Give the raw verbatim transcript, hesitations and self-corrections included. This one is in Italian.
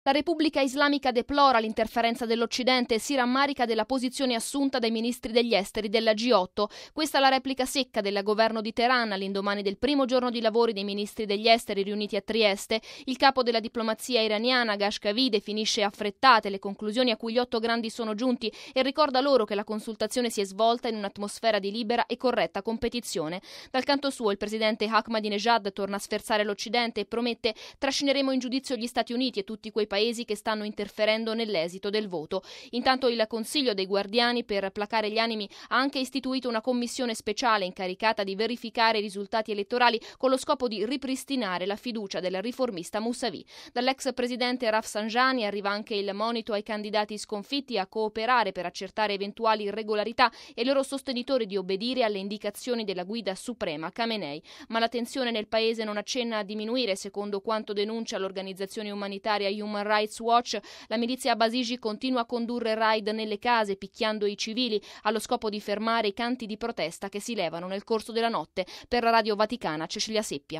La Repubblica Islamica deplora l'interferenza dell'Occidente e si rammarica della posizione assunta dai ministri degli esteri della G otto. Questa è la replica secca del governo di Teheran all'indomani del primo giorno di lavori dei ministri degli esteri riuniti a Trieste. Il capo della diplomazia iraniana, Ghashkavi, definisce affrettate le conclusioni a cui gli otto grandi sono giunti e ricorda loro che la consultazione si è svolta in un'atmosfera di libera e corretta competizione. Dal canto suo, il presidente Ahmadinejad torna a sferzare l'Occidente e promette: trascineremo in giudizio gli Stati Uniti e tutti quei paesi che stanno interferendo nell'esito del voto. Intanto il Consiglio dei Guardiani, per placare gli animi, ha anche istituito una commissione speciale incaricata di verificare i risultati elettorali con lo scopo di ripristinare la fiducia del riformista Mousavi. Dall'ex presidente Rafsanjani arriva anche il monito ai candidati sconfitti a cooperare per accertare eventuali irregolarità e ai loro sostenitori di obbedire alle indicazioni della guida suprema Khamenei. Ma la tensione nel paese non accenna a diminuire, secondo quanto denuncia l'organizzazione umanitaria Human Rights Watch. La milizia Basiji continua a condurre raid nelle case picchiando i civili allo scopo di fermare i canti di protesta che si levano nel corso della notte. Per la Radio Vaticana, Cecilia Seppia.